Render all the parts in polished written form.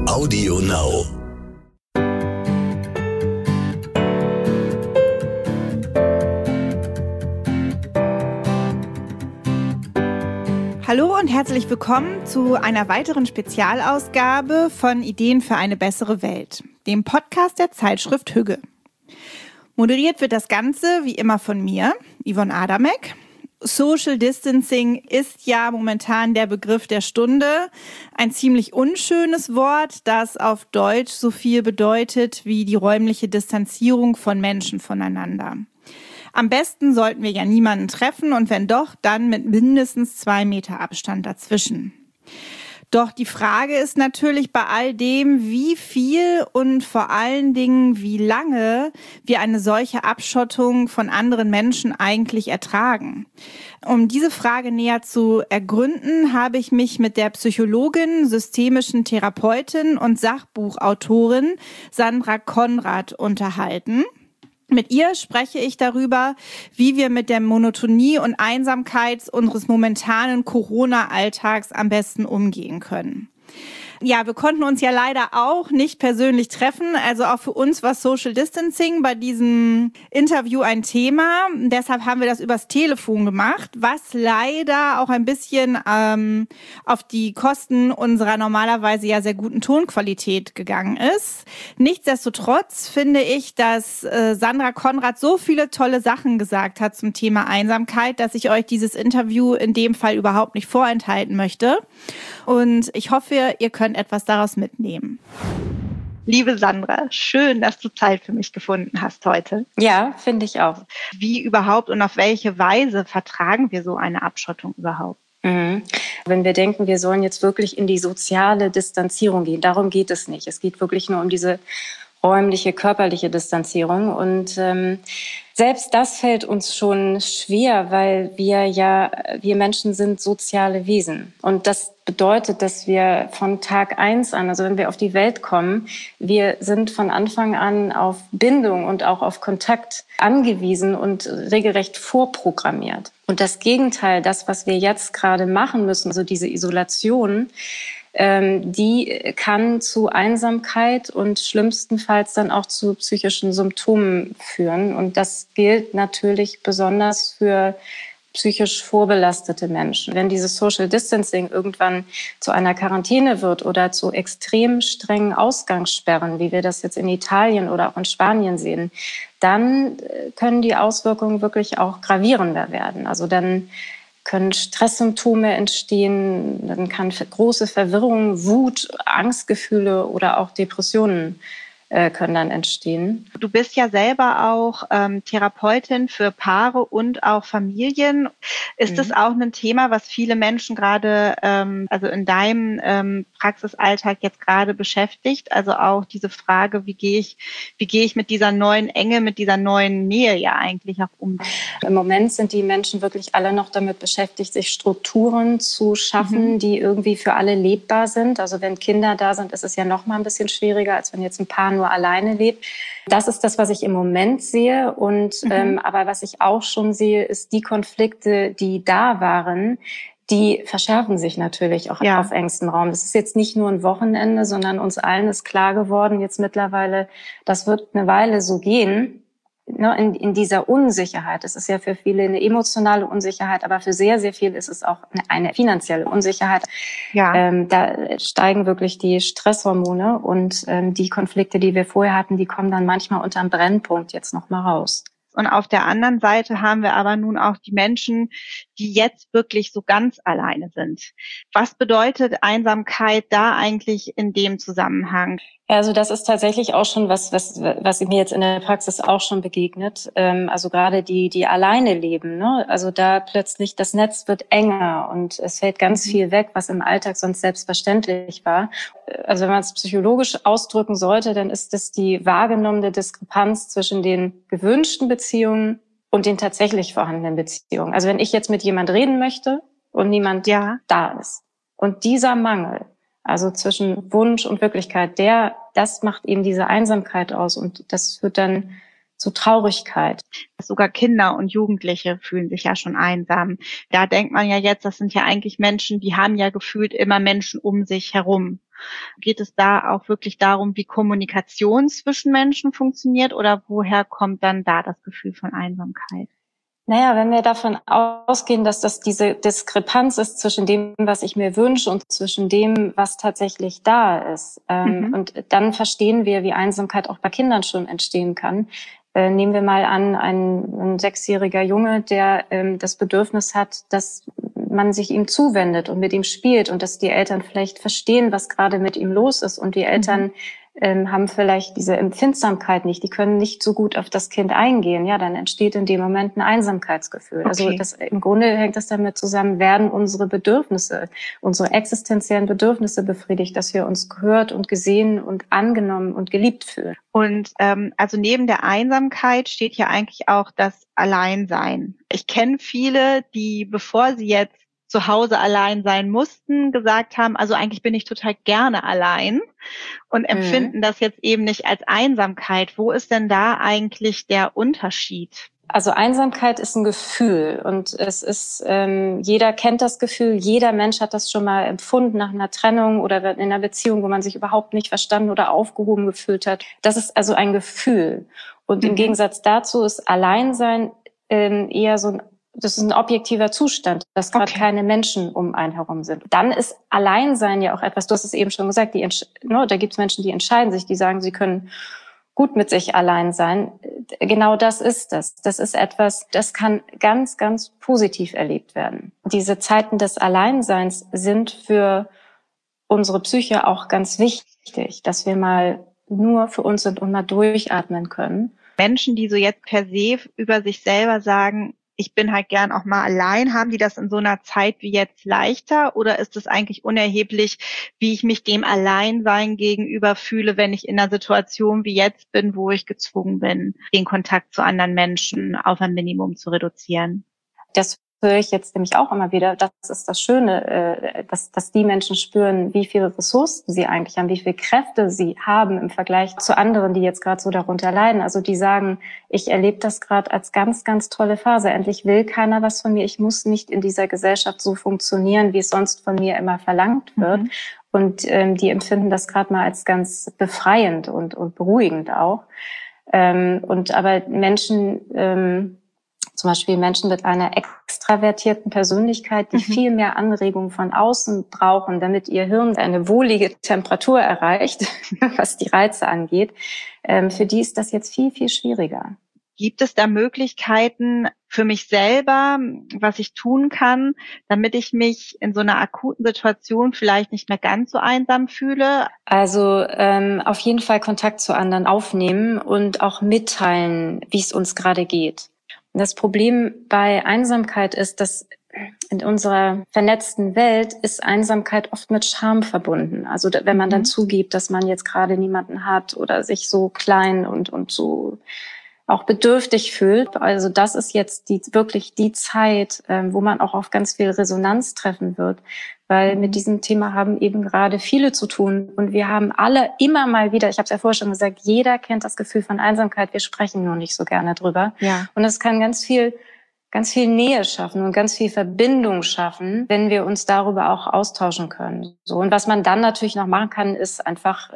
Audio Now. Hallo und herzlich willkommen zu einer weiteren Spezialausgabe von Ideen für eine bessere Welt, dem Podcast der Zeitschrift Hügge. Moderiert wird das Ganze wie immer von mir, Yvonne Adamek. Social Distancing ist ja momentan der Begriff der Stunde. Ein ziemlich unschönes Wort, das auf Deutsch so viel bedeutet wie die räumliche Distanzierung von Menschen voneinander. Am besten sollten wir ja niemanden treffen und wenn doch, dann mit mindestens 2 Meter Abstand dazwischen. Doch die Frage ist natürlich bei all dem, wie viel und vor allen Dingen wie lange wir eine solche Abschottung von anderen Menschen eigentlich ertragen. Um diese Frage näher zu ergründen, habe ich mich mit der Psychologin, systemischen Therapeutin und Sachbuchautorin Sandra Konrad unterhalten. Mit ihr spreche ich darüber, wie wir mit der Monotonie und Einsamkeit unseres momentanen Corona-Alltags am besten umgehen können. Ja, wir konnten uns ja leider auch nicht persönlich treffen, also auch für uns war Social Distancing bei diesem Interview ein Thema. Deshalb haben wir das übers Telefon gemacht, was leider auch ein bisschen auf die Kosten unserer normalerweise ja sehr guten Tonqualität gegangen ist. Nichtsdestotrotz finde ich, dass Sandra Konrad so viele tolle Sachen gesagt hat zum Thema Einsamkeit, dass ich euch dieses Interview in dem Fall überhaupt nicht vorenthalten möchte. Und ich hoffe, ihr könnt etwas daraus mitnehmen. Liebe Sandra, schön, dass du Zeit für mich gefunden hast heute. Ja, finde ich auch. Wie überhaupt und auf welche Weise vertragen wir so eine Abschottung überhaupt? Mhm. Wenn wir denken, wir sollen jetzt wirklich in die soziale Distanzierung gehen, darum geht es nicht. Es geht wirklich nur um diese räumliche, körperliche Distanzierung. Und selbst das fällt uns schon schwer, weil wir Menschen sind soziale Wesen. Und das bedeutet, dass wir von Tag 1 an, also wenn wir auf die Welt kommen, wir sind von Anfang an auf Bindung und auch auf Kontakt angewiesen und regelrecht vorprogrammiert. Und das Gegenteil, das, was wir jetzt gerade machen müssen, also diese Isolation, die kann zu Einsamkeit und schlimmstenfalls dann auch zu psychischen Symptomen führen. Und das gilt natürlich besonders für psychisch vorbelastete Menschen. Wenn dieses Social Distancing irgendwann zu einer Quarantäne wird oder zu extrem strengen Ausgangssperren, wie wir das jetzt in Italien oder auch in Spanien sehen, dann können die Auswirkungen wirklich auch gravierender werden. Also dann können Stresssymptome entstehen, dann kann große Verwirrung, Wut, Angstgefühle oder auch Depressionen können dann entstehen. Du bist ja selber auch Therapeutin für Paare und auch Familien. Ist das auch ein Thema, was viele Menschen gerade, also in deinem Praxisalltag jetzt gerade beschäftigt? Also auch diese Frage, wie gehe ich mit dieser neuen Enge, mit dieser neuen Nähe ja eigentlich auch um? Im Moment sind die Menschen wirklich alle noch damit beschäftigt, sich Strukturen zu schaffen, die irgendwie für alle lebbar sind. Also wenn Kinder da sind, ist es ja noch mal ein bisschen schwieriger, als wenn jetzt ein Paar nur alleine lebt. Das ist das, was ich im Moment sehe. Und aber was ich auch schon sehe, ist die Konflikte, die da waren, die verschärfen sich natürlich auch auf engstem Raum. Es ist jetzt nicht nur ein Wochenende, sondern uns allen ist klar geworden, jetzt mittlerweile, das wird eine Weile so gehen. In dieser Unsicherheit. Es ist ja für viele eine emotionale Unsicherheit, aber für sehr, sehr viel ist es auch eine finanzielle Unsicherheit. Ja. Da steigen wirklich die Stresshormone und die Konflikte, die wir vorher hatten, die kommen dann manchmal unterm Brennpunkt jetzt noch mal raus. Und auf der anderen Seite haben wir aber nun auch die Menschen, die jetzt wirklich so ganz alleine sind. Was bedeutet Einsamkeit da eigentlich in dem Zusammenhang? Also das ist tatsächlich auch schon was mir jetzt in der Praxis auch schon begegnet. Also gerade die alleine leben, ne? Also da plötzlich das Netz wird enger und es fällt ganz viel weg, was im Alltag sonst selbstverständlich war. Also wenn man es psychologisch ausdrücken sollte, dann ist es die wahrgenommene Diskrepanz zwischen den gewünschten Beziehungen und den tatsächlich vorhandenen Beziehungen. Also wenn ich jetzt mit jemand reden möchte und niemand da ist und dieser Mangel, also zwischen Wunsch und Wirklichkeit, das macht eben diese Einsamkeit aus und das führt dann zu Traurigkeit. Sogar Kinder und Jugendliche fühlen sich ja schon einsam. Da denkt man ja jetzt, das sind ja eigentlich Menschen, die haben ja gefühlt immer Menschen um sich herum. Geht es da auch wirklich darum, wie Kommunikation zwischen Menschen funktioniert oder woher kommt dann da das Gefühl von Einsamkeit? Naja, wenn wir davon ausgehen, dass das diese Diskrepanz ist zwischen dem, was ich mir wünsche und zwischen dem, was tatsächlich da ist. Und dann verstehen wir, wie Einsamkeit auch bei Kindern schon entstehen kann. Nehmen wir mal an, ein 6-jähriger Junge, der das Bedürfnis hat, dass man sich ihm zuwendet und mit ihm spielt und dass die Eltern vielleicht verstehen, was gerade mit ihm los ist. Und die Eltern haben vielleicht diese Empfindsamkeit nicht, die können nicht so gut auf das Kind eingehen. Ja, dann entsteht in dem Moment ein Einsamkeitsgefühl. Okay. Also im Grunde hängt das damit zusammen, werden unsere Bedürfnisse, unsere existenziellen Bedürfnisse befriedigt, dass wir uns gehört und gesehen und angenommen und geliebt fühlen. Und also neben der Einsamkeit steht ja eigentlich auch das Alleinsein. Ich kenne viele, die, bevor sie jetzt zu Hause allein sein mussten, gesagt haben, also eigentlich bin ich total gerne allein und empfinden das jetzt eben nicht als Einsamkeit. Wo ist denn da eigentlich der Unterschied? Also Einsamkeit ist ein Gefühl und es ist, jeder kennt das Gefühl, jeder Mensch hat das schon mal empfunden nach einer Trennung oder in einer Beziehung, wo man sich überhaupt nicht verstanden oder aufgehoben gefühlt hat. Das ist also ein Gefühl. Und im Gegensatz dazu ist Alleinsein eher das ist ein objektiver Zustand, dass gerade keine Menschen um einen herum sind. Dann ist Alleinsein ja auch etwas, du hast es eben schon gesagt, da gibt es Menschen, die entscheiden sich, die sagen, sie können gut mit sich allein sein. Genau das ist das. Das ist etwas, das kann ganz, ganz positiv erlebt werden. Diese Zeiten des Alleinseins sind für unsere Psyche auch ganz wichtig, dass wir mal nur für uns sind und mal durchatmen können. Menschen, die so jetzt per se über sich selber sagen, ich bin halt gern auch mal allein, haben die das in so einer Zeit wie jetzt leichter oder ist es eigentlich unerheblich, wie ich mich dem Alleinsein gegenüber fühle, wenn ich in einer Situation wie jetzt bin, wo ich gezwungen bin, den Kontakt zu anderen Menschen auf ein Minimum zu reduzieren? Das höre ich jetzt nämlich auch immer wieder. Das ist das Schöne, dass die Menschen spüren, wie viele Ressourcen sie eigentlich haben, wie viele Kräfte sie haben im Vergleich zu anderen, die jetzt gerade so darunter leiden. Also die sagen, ich erlebe das gerade als ganz, ganz tolle Phase. Endlich will keiner was von mir. Ich muss nicht in dieser Gesellschaft so funktionieren, wie es sonst von mir immer verlangt wird. Und die empfinden das gerade mal als ganz befreiend und beruhigend auch. Aber Menschen, zum Beispiel Menschen mit einer extravertierten Persönlichkeit, die viel mehr Anregung von außen brauchen, damit ihr Hirn eine wohlige Temperatur erreicht, was die Reize angeht. Für die ist das jetzt viel, viel schwieriger. Gibt es da Möglichkeiten für mich selber, was ich tun kann, damit ich mich in so einer akuten Situation vielleicht nicht mehr ganz so einsam fühle? Also auf jeden Fall Kontakt zu anderen aufnehmen und auch mitteilen, wie es uns gerade geht. Das Problem bei Einsamkeit ist, dass in unserer vernetzten Welt ist Einsamkeit oft mit Scham verbunden. Also wenn man dann zugibt, dass man jetzt gerade niemanden hat oder sich so klein und so auch bedürftig fühlt. Also das ist jetzt wirklich die Zeit, wo man auch auf ganz viel Resonanz treffen wird. Weil mit diesem Thema haben eben gerade viele zu tun. Und wir haben alle immer mal wieder, ich habe es ja vorher schon gesagt, jeder kennt das Gefühl von Einsamkeit. Wir sprechen nur nicht so gerne drüber. Ja. Und es kann ganz viel Nähe schaffen und ganz viel Verbindung schaffen, wenn wir uns darüber auch austauschen können. So. Und was man dann natürlich noch machen kann, ist einfach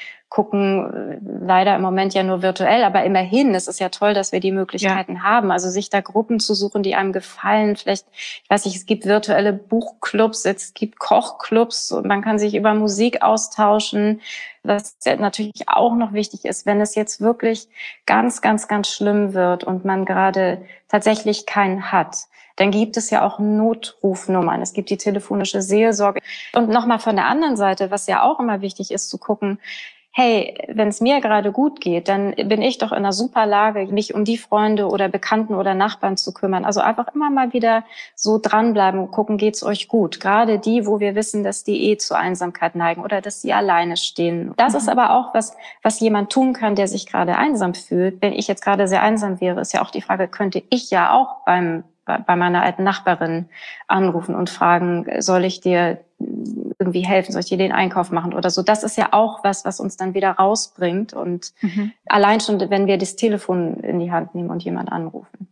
gucken, leider im Moment ja nur virtuell, aber immerhin, es ist ja toll, dass wir die Möglichkeiten haben, also sich da Gruppen zu suchen, die einem gefallen, vielleicht, ich weiß nicht, es gibt virtuelle Buchclubs, es gibt Kochclubs und man kann sich über Musik austauschen, was natürlich auch noch wichtig ist, wenn es jetzt wirklich ganz, ganz, ganz schlimm wird und man gerade tatsächlich keinen hat, dann gibt es ja auch Notrufnummern. Es gibt die telefonische Seelsorge. Und nochmal von der anderen Seite, was ja auch immer wichtig ist, zu gucken, hey, wenn es mir gerade gut geht, dann bin ich doch in einer super Lage, mich um die Freunde oder Bekannten oder Nachbarn zu kümmern. Also einfach immer mal wieder so dranbleiben und gucken, geht's euch gut? Gerade die, wo wir wissen, dass die zu Einsamkeit neigen oder dass sie alleine stehen. Das ist aber auch was jemand tun kann, der sich gerade einsam fühlt. Wenn ich jetzt gerade sehr einsam wäre, ist ja auch die Frage, könnte ich ja auch bei meiner alten Nachbarin anrufen und fragen, soll ich dir irgendwie helfen, soll ich dir den Einkauf machen oder so. Das ist ja auch was uns dann wieder rausbringt und allein schon, wenn wir das Telefon in die Hand nehmen und jemand anrufen.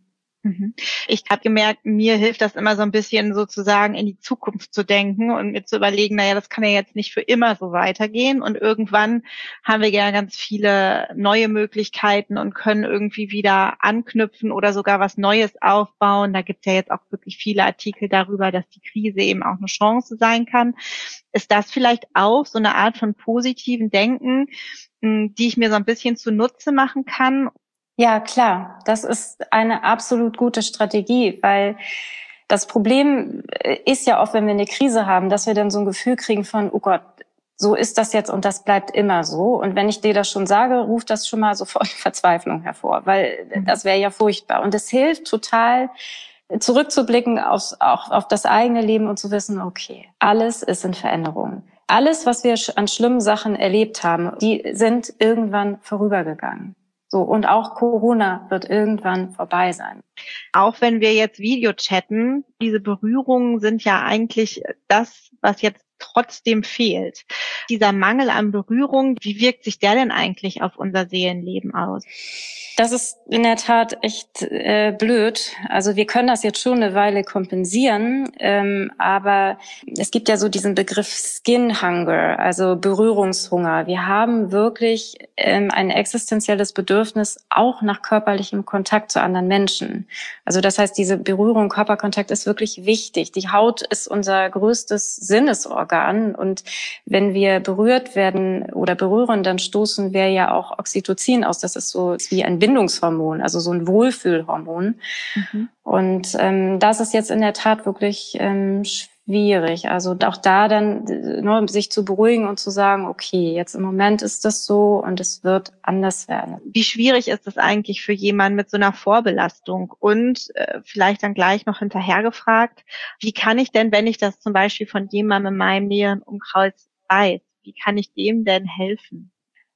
Ich habe gemerkt, mir hilft das immer so ein bisschen sozusagen in die Zukunft zu denken und mir zu überlegen, naja, das kann ja jetzt nicht für immer so weitergehen und irgendwann haben wir ja ganz viele neue Möglichkeiten und können irgendwie wieder anknüpfen oder sogar was Neues aufbauen. Da gibt es ja jetzt auch wirklich viele Artikel darüber, dass die Krise eben auch eine Chance sein kann. Ist das vielleicht auch so eine Art von positiven Denken, die ich mir so ein bisschen zunutze machen kann? Ja, klar. Das ist eine absolut gute Strategie, weil das Problem ist ja oft, wenn wir eine Krise haben, dass wir dann so ein Gefühl kriegen von, oh Gott, so ist das jetzt und das bleibt immer so. Und wenn ich dir das schon sage, ruft das schon mal sofort Verzweiflung hervor, weil das wäre ja furchtbar. Und es hilft total, zurückzublicken auch auf das eigene Leben und zu wissen, okay, alles ist in Veränderung. Alles, was wir an schlimmen Sachen erlebt haben, die sind irgendwann vorübergegangen. So, und auch Corona wird irgendwann vorbei sein. Auch wenn wir jetzt Video chatten, diese Berührungen sind ja eigentlich das, was jetzt trotzdem fehlt. Dieser Mangel an Berührung, wie wirkt sich der denn eigentlich auf unser Seelenleben aus? Das ist in der Tat echt blöd. Also wir können das jetzt schon eine Weile kompensieren, aber es gibt ja so diesen Begriff Skin Hunger, also Berührungshunger. Wir haben wirklich ein existenzielles Bedürfnis auch nach körperlichem Kontakt zu anderen Menschen. Also das heißt, diese Berührung, Körperkontakt ist wirklich wichtig. Die Haut ist unser größtes Sinnesorgan und wenn wir berührt werden oder berühren, dann stoßen wir ja auch Oxytocin aus. Das ist so wie ein Bindungshormon, also so ein Wohlfühlhormon. Und das ist jetzt in der Tat wirklich schwierig. Also auch da dann sich zu beruhigen und zu sagen, okay, jetzt im Moment ist das so und es wird anders werden. Wie schwierig ist es eigentlich für jemanden mit so einer Vorbelastung? Und vielleicht dann gleich noch hinterher gefragt, wie kann ich denn, wenn ich das zum Beispiel von jemandem in meinem näheren Umkreis weiß, wie kann ich dem denn helfen?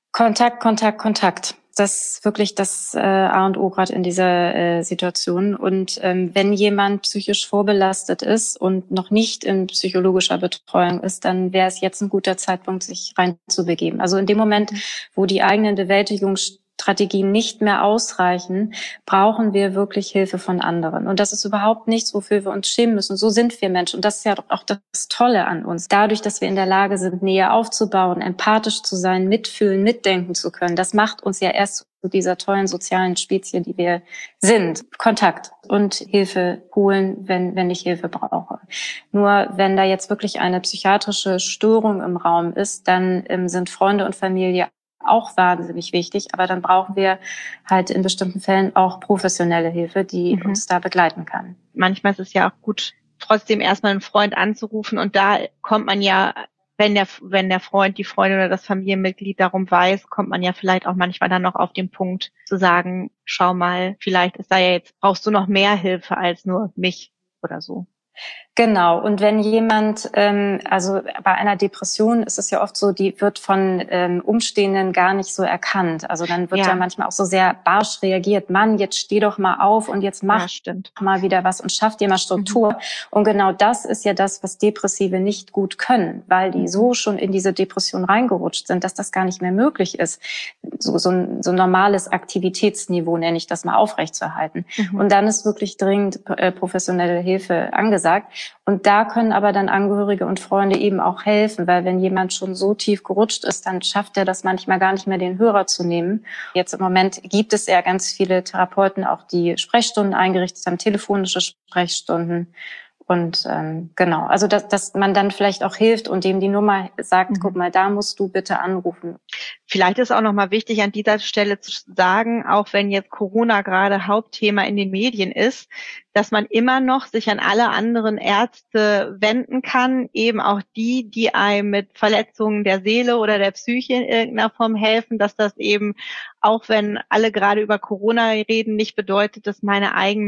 Kontakt. Das ist wirklich das A und O gerade in dieser Situation. Und wenn jemand psychisch vorbelastet ist und noch nicht in psychologischer Betreuung ist, dann wäre es jetzt ein guter Zeitpunkt, sich reinzubegeben. Also in dem Moment, wo die eigenen Bewältigungsstrategien nicht mehr ausreichen, brauchen wir wirklich Hilfe von anderen. Und das ist überhaupt nichts, wofür wir uns schämen müssen. So sind wir Menschen. Und das ist ja auch das Tolle an uns. Dadurch, dass wir in der Lage sind, Nähe aufzubauen, empathisch zu sein, mitfühlen, mitdenken zu können, das macht uns ja erst zu dieser tollen sozialen Spezie, die wir sind. Kontakt und Hilfe holen, wenn ich Hilfe brauche. Nur wenn da jetzt wirklich eine psychiatrische Störung im Raum ist, dann sind Freunde und Familie auch wahnsinnig wichtig, aber dann brauchen wir halt in bestimmten Fällen auch professionelle Hilfe, die uns da begleiten kann. Manchmal ist es ja auch gut, trotzdem erstmal einen Freund anzurufen und da kommt man ja, wenn der Freund, die Freundin oder das Familienmitglied darum weiß, kommt man ja vielleicht auch manchmal dann noch auf den Punkt zu sagen, schau mal, vielleicht ist da ja jetzt, brauchst du noch mehr Hilfe als nur mich oder so. Genau. Und wenn jemand, also bei einer Depression ist es ja oft so, die wird von Umstehenden gar nicht so erkannt. Also dann wird ja manchmal auch so sehr barsch reagiert. Mann, jetzt steh doch mal auf und jetzt mach mal wieder was und schaff dir mal Struktur. Und genau das ist ja das, was Depressive nicht gut können, weil die so schon in diese Depression reingerutscht sind, dass das gar nicht mehr möglich ist, so ein normales Aktivitätsniveau, nenne ich das mal, aufrechtzuerhalten. Und dann ist wirklich dringend professionelle Hilfe angesagt. Und da können aber dann Angehörige und Freunde eben auch helfen, weil wenn jemand schon so tief gerutscht ist, dann schafft er das manchmal gar nicht mehr, den Hörer zu nehmen. Jetzt im Moment gibt es ja ganz viele Therapeuten, auch die Sprechstunden eingerichtet haben, telefonische Sprechstunden. Und genau, also dass man dann vielleicht auch hilft und dem die Nummer sagt, guck mal, da musst du bitte anrufen. Vielleicht ist auch nochmal wichtig, an dieser Stelle zu sagen, auch wenn jetzt Corona gerade Hauptthema in den Medien ist, dass man immer noch sich an alle anderen Ärzte wenden kann, eben auch die einem mit Verletzungen der Seele oder der Psyche in irgendeiner Form helfen, dass das eben, auch wenn alle gerade über Corona reden, nicht bedeutet, dass mein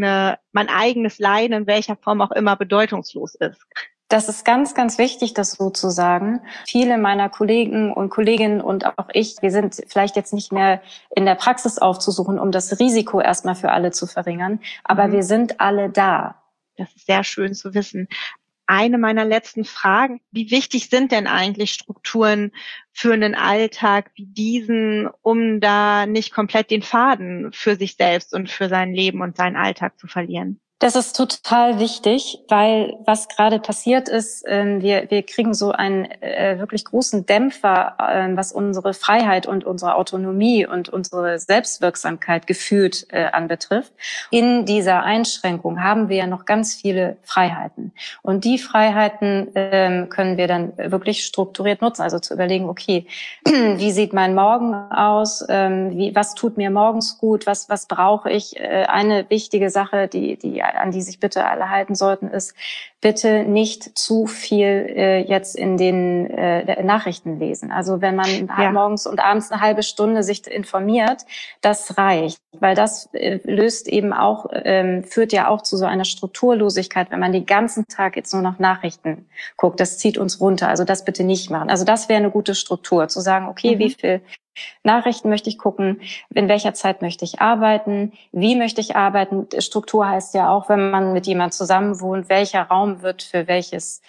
eigenes Leiden in welcher Form auch immer bedeutungslos ist. Das ist ganz, ganz wichtig, das so zu sagen. Viele meiner Kollegen und Kolleginnen und auch ich, wir sind vielleicht jetzt nicht mehr in der Praxis aufzusuchen, um das Risiko erstmal für alle zu verringern, aber wir sind alle da. Das ist sehr schön zu wissen. eine meiner letzten Fragen: Wie wichtig sind denn eigentlich Strukturen für einen Alltag wie diesen, um da nicht komplett den Faden für sich selbst und für sein Leben und seinen Alltag zu verlieren? Das ist total wichtig, weil was gerade passiert ist, wir kriegen so einen wirklich großen Dämpfer, was unsere Freiheit und unsere Autonomie und unsere Selbstwirksamkeit gefühlt anbetrifft. In dieser Einschränkung haben wir ja noch ganz viele Freiheiten. Und die Freiheiten können wir dann wirklich strukturiert nutzen. Also zu überlegen, okay, wie sieht mein Morgen aus? Was tut mir morgens gut? Was brauche ich? Eine wichtige Sache, an die sich bitte alle halten sollten, ist, bitte nicht zu viel jetzt in den Nachrichten lesen. Also wenn man morgens und abends eine halbe Stunde sich informiert, das reicht, weil das löst eben auch, führt ja auch zu so einer Strukturlosigkeit, wenn man den ganzen Tag jetzt nur noch Nachrichten guckt. Das zieht uns runter. Also das bitte nicht machen. Also das wäre eine gute Struktur, zu sagen, okay, wie viel Nachrichten möchte ich gucken, in welcher Zeit möchte ich arbeiten, wie möchte ich arbeiten. Struktur heißt ja auch, wenn man mit jemandem zusammen wohnt, welcher Raum wird für welches,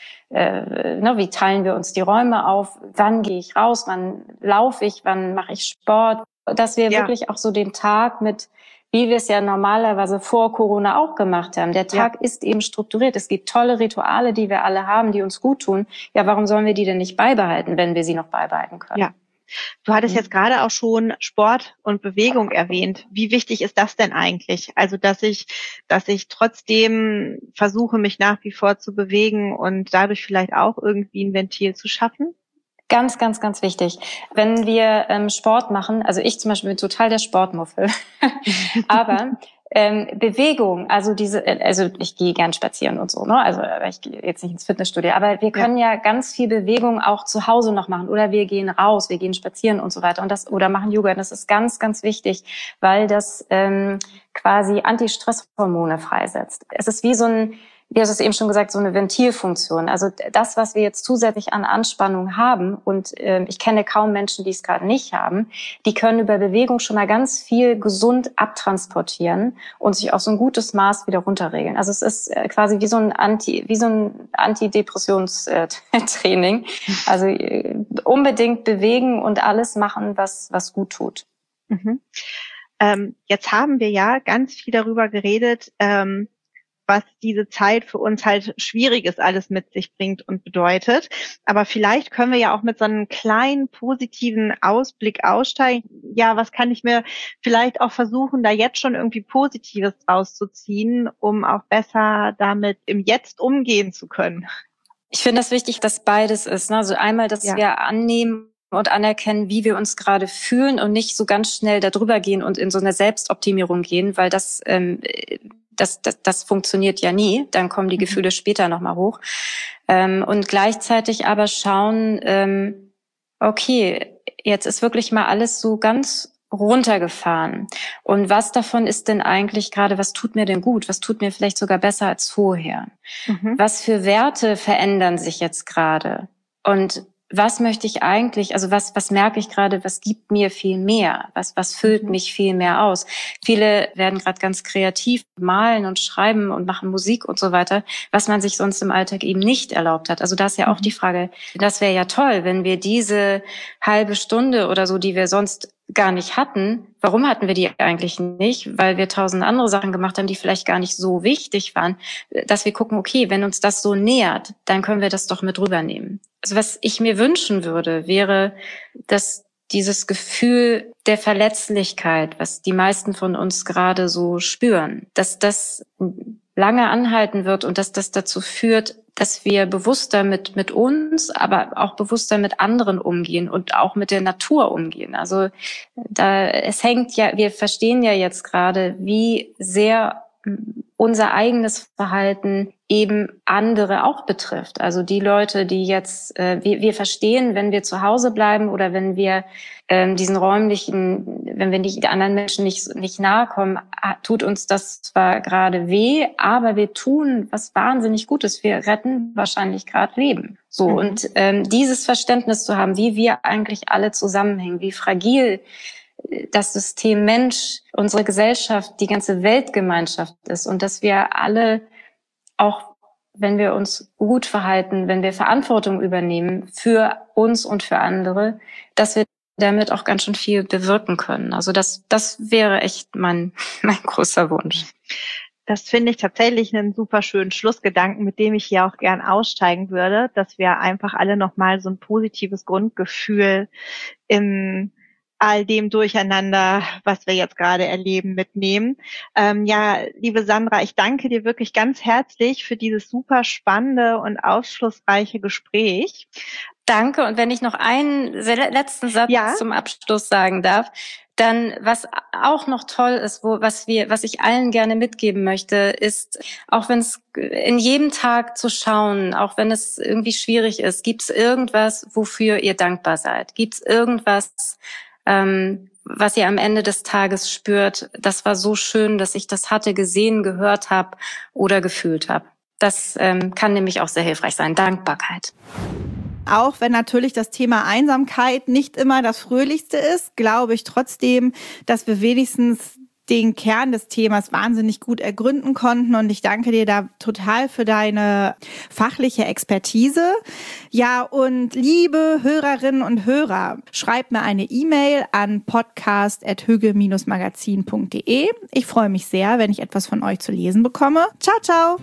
wie teilen wir uns die Räume auf, wann gehe ich raus, wann laufe ich, wann mache ich Sport, dass wir wirklich auch so den Tag mit, wie wir es ja normalerweise vor Corona auch gemacht haben. Der Tag ist eben strukturiert. Es gibt tolle Rituale, die wir alle haben, die uns gut tun. Ja, warum sollen wir die denn nicht beibehalten, wenn wir sie noch beibehalten können? Ja. Du hattest jetzt gerade auch schon Sport und Bewegung erwähnt. Wie wichtig ist das denn eigentlich? Also, dass ich trotzdem versuche, mich nach wie vor zu bewegen und dadurch vielleicht auch irgendwie ein Ventil zu schaffen? Ganz, ganz, ganz wichtig. Wenn wir Sport machen, also ich zum Beispiel bin total der Sportmuffel, aber Bewegung, also ich gehe gern spazieren und so, ne? Also ich gehe jetzt nicht ins Fitnessstudio, aber wir können ja ganz viel Bewegung auch zu Hause noch machen oder wir gehen raus, wir gehen spazieren und so weiter und oder machen Yoga. Das ist ganz, ganz wichtig, weil das quasi Antistresshormone freisetzt. Es ist wie so ein, wie hast du es eben schon gesagt, so eine Ventilfunktion. Also das, was wir jetzt zusätzlich an Anspannung haben, und ich kenne kaum Menschen, die es gerade nicht haben, die können über Bewegung schon mal ganz viel gesund abtransportieren und sich auf so ein gutes Maß wieder runterregeln. Also es ist quasi wie so ein Antidepressionstraining. Also unbedingt bewegen und alles machen, was gut tut. Mhm. Jetzt haben wir ja ganz viel darüber geredet, was diese Zeit für uns halt Schwieriges alles mit sich bringt und bedeutet. Aber vielleicht können wir ja auch mit so einem kleinen positiven Ausblick aussteigen. Ja, was kann ich mir vielleicht auch versuchen, da jetzt schon irgendwie Positives rauszuziehen, um auch besser damit im Jetzt umgehen zu können? Ich finde das wichtig, dass beides ist. Ne? Also einmal, dass wir annehmen und anerkennen, wie wir uns gerade fühlen und nicht so ganz schnell darüber gehen und in so eine Selbstoptimierung gehen, weil das funktioniert ja nie. Dann kommen die Gefühle später nochmal hoch. Und gleichzeitig aber schauen, okay, jetzt ist wirklich mal alles so ganz runtergefahren. Und was davon ist denn eigentlich gerade, was tut mir denn gut? Was tut mir vielleicht sogar besser als vorher? Was für Werte verändern sich jetzt gerade? Und was möchte ich eigentlich, also was merke ich gerade, was gibt mir viel mehr? Was füllt mich viel mehr aus? Viele werden gerade ganz kreativ, malen und schreiben und machen Musik und so weiter, was man sich sonst im Alltag eben nicht erlaubt hat. Also da ist ja auch die Frage, das wäre ja toll, wenn wir diese halbe Stunde oder so, die wir sonst gar nicht hatten. Warum hatten wir die eigentlich nicht? Weil wir 1000 andere Sachen gemacht haben, die vielleicht gar nicht so wichtig waren, dass wir gucken, okay, wenn uns das so nähert, dann können wir das doch mit rübernehmen. Also was ich mir wünschen würde, wäre, dass dieses Gefühl der Verletzlichkeit, was die meisten von uns gerade so spüren, dass das lange anhalten wird und dass das dazu führt, dass wir bewusster mit uns, aber auch bewusster mit anderen umgehen und auch mit der Natur umgehen. Also wir verstehen ja jetzt gerade, wie sehr unser eigenes Verhalten eben andere auch betrifft. Also die Leute, die jetzt, wir verstehen, wenn wir zu Hause bleiben oder wenn wir wenn wir nicht anderen Menschen nicht nahe kommen, tut uns das zwar gerade weh, aber wir tun was wahnsinnig Gutes. Wir retten wahrscheinlich gerade Leben. So, und dieses Verständnis zu haben, wie wir eigentlich alle zusammenhängen, wie fragil das System Mensch, unsere Gesellschaft, die ganze Weltgemeinschaft ist und dass wir alle auch wenn wir uns gut verhalten, wenn wir Verantwortung übernehmen für uns und für andere, dass wir damit auch ganz schön viel bewirken können. Also das wäre echt mein großer Wunsch. Das finde ich tatsächlich einen super schönen Schlussgedanken, mit dem ich hier auch gern aussteigen würde, dass wir einfach alle nochmal so ein positives Grundgefühl in all dem Durcheinander, was wir jetzt gerade erleben, mitnehmen. Ja, liebe Sandra, ich danke dir wirklich ganz herzlich für dieses super spannende und aufschlussreiche Gespräch. Danke. Und wenn ich noch einen letzten Satz zum Abschluss sagen darf, dann, was auch noch toll ist, was ich allen gerne mitgeben möchte, ist, auch wenn es in jedem Tag zu schauen, auch wenn es irgendwie schwierig ist, gibt es irgendwas, wofür ihr dankbar seid? Gibt es irgendwas, was ihr am Ende des Tages spürt? Das war so schön, dass ich das hatte, gesehen, gehört habe oder gefühlt habe. Das kann nämlich auch sehr hilfreich sein. Dankbarkeit. Auch wenn natürlich das Thema Einsamkeit nicht immer das Fröhlichste ist, glaube ich trotzdem, dass wir wenigstens den Kern des Themas wahnsinnig gut ergründen konnten. Und ich danke dir da total für deine fachliche Expertise. Ja, und liebe Hörerinnen und Hörer, schreibt mir eine E-Mail an podcast@hügge-magazin.de. Ich freue mich sehr, wenn ich etwas von euch zu lesen bekomme. Ciao, ciao!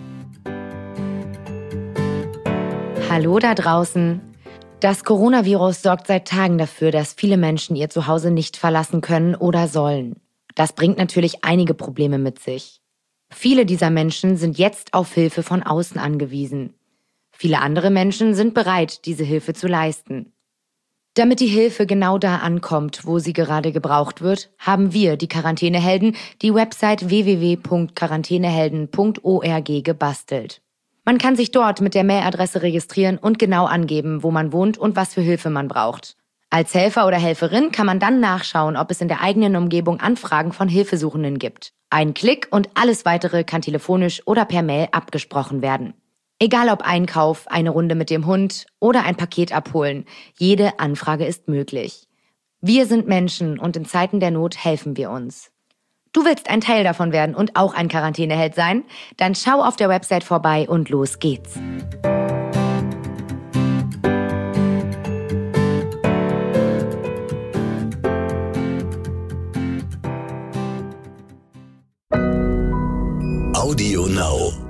Hallo da draußen. Das Coronavirus sorgt seit Tagen dafür, dass viele Menschen ihr Zuhause nicht verlassen können oder sollen. Das bringt natürlich einige Probleme mit sich. Viele dieser Menschen sind jetzt auf Hilfe von außen angewiesen. Viele andere Menschen sind bereit, diese Hilfe zu leisten. Damit die Hilfe genau da ankommt, wo sie gerade gebraucht wird, haben wir, die Quarantänehelden, die Website www.quarantänehelden.org gebastelt. Man kann sich dort mit der Mailadresse registrieren und genau angeben, wo man wohnt und was für Hilfe man braucht. Als Helfer oder Helferin kann man dann nachschauen, ob es in der eigenen Umgebung Anfragen von Hilfesuchenden gibt. Ein Klick und alles Weitere kann telefonisch oder per Mail abgesprochen werden. Egal ob Einkauf, eine Runde mit dem Hund oder ein Paket abholen, jede Anfrage ist möglich. Wir sind Menschen und in Zeiten der Not helfen wir uns. Du willst ein Teil davon werden und auch ein Quarantäneheld sein? Dann schau auf der Website vorbei und los geht's. Audio Now.